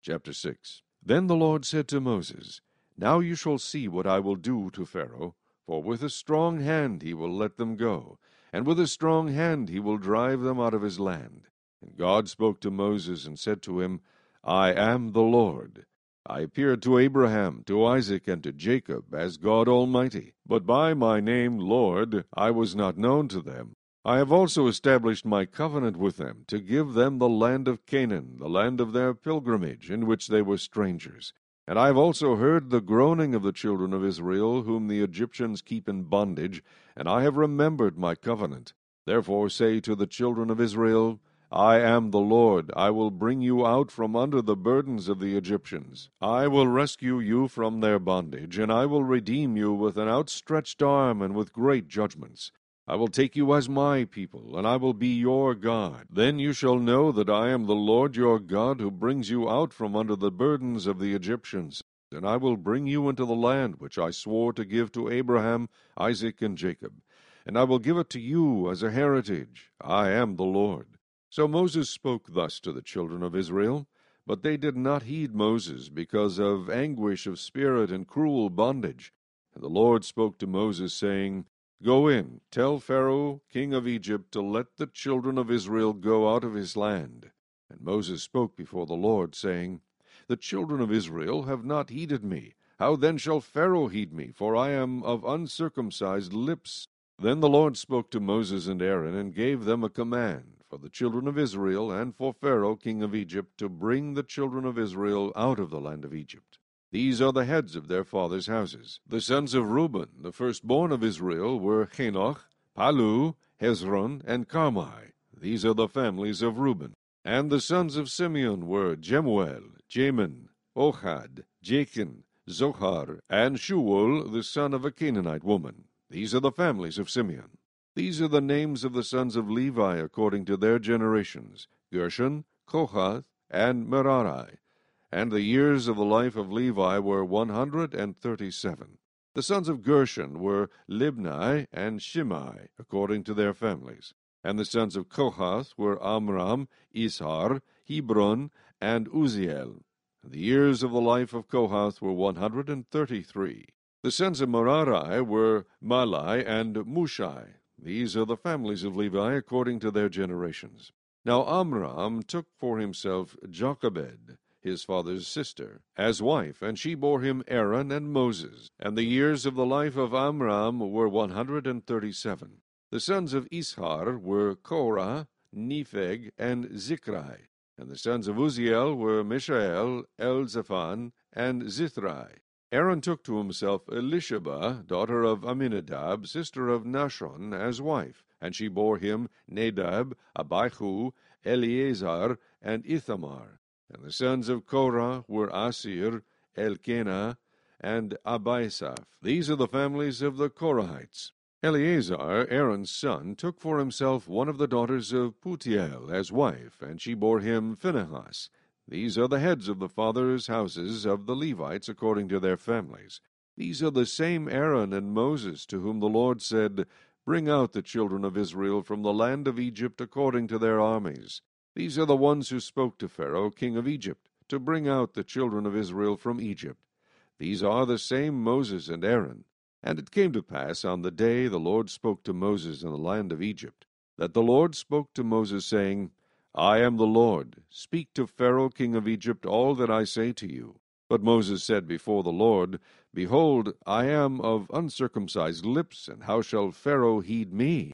Chapter 6. Then the Lord said to Moses, Now you shall see what I will do to Pharaoh, for with a strong hand he will let them go, and with a strong hand he will drive them out of his land. And God spoke to Moses and said to him, I am the Lord. I appeared to Abraham, to Isaac, and to Jacob as God Almighty, but by my name, Lord, I was not known to them. I have also established my covenant with them, to give them the land of Canaan, the land of their pilgrimage, in which they were strangers. And I have also heard the groaning of the children of Israel, whom the Egyptians keep in bondage, and I have remembered my covenant. Therefore say to the children of Israel, I am the Lord. I will bring you out from under the burdens of the Egyptians. I will rescue you from their bondage, and I will redeem you with an outstretched arm and with great judgments. I will take you as my people, and I will be your God. Then you shall know that I am the Lord your God, who brings you out from under the burdens of the Egyptians. And I will bring you into the land which I swore to give to Abraham, Isaac, and Jacob. And I will give it to you as a heritage. I am the Lord. So Moses spoke thus to the children of Israel, but they did not heed Moses, because of anguish of spirit and cruel bondage. And the Lord spoke to Moses, saying, Go in, tell Pharaoh, king of Egypt, to let the children of Israel go out of his land. And Moses spoke before the Lord, saying, The children of Israel have not heeded me. How then shall Pharaoh heed me? For I am of uncircumcised lips. Then the Lord spoke to Moses and Aaron, and gave them a command for the children of Israel, and for Pharaoh, king of Egypt, to bring the children of Israel out of the land of Egypt. These are the heads of their fathers' houses. The sons of Reuben, the firstborn of Israel, were Henoch, Palu, Hezron, and Carmi. These are the families of Reuben. And the sons of Simeon were Jemuel, Jamin, Ohad, Jachin, Zohar, and Shual, the son of a Canaanite woman. These are the families of Simeon. These are the names of the sons of Levi according to their generations, Gershon, Kohath, and Merari. And the years of the life of Levi were 137. The sons of Gershon were Libni and Shimei, according to their families. And the sons of Kohath were Amram, Ishar, Hebron, and Uziel. The years of the life of Kohath were 133. The sons of Merari were Malai and Mushai. These are the families of Levi according to their generations. Now Amram took for himself Jochebed, his father's sister, as wife, and she bore him Aaron and Moses. And the years of the life of Amram were 137. The sons of Ishar were Korah, Nepheg, and Zikri. And the sons of Uziel were Mishael, Elzaphan, and Zithri. Aaron took to himself Elisheba, daughter of Aminadab, sister of Nashon, as wife, and she bore him Nadab, Abihu, Eleazar, and Ithamar. And the sons of Korah were Asir, Elkanah, and Abiasaph. These are the families of the Korahites. Eleazar, Aaron's son, took for himself one of the daughters of Putiel as wife, and she bore him Phinehas. These are the heads of the fathers' houses of the Levites according to their families. These are the same Aaron and Moses to whom the Lord said, Bring out the children of Israel from the land of Egypt according to their armies. These are the ones who spoke to Pharaoh, king of Egypt, to bring out the children of Israel from Egypt. These are the same Moses and Aaron. And it came to pass on the day the Lord spoke to Moses in the land of Egypt, that the Lord spoke to Moses, saying, I am the Lord. Speak to Pharaoh, king of Egypt, all that I say to you. But Moses said before the Lord, Behold, I am of uncircumcised lips, and how shall Pharaoh heed me?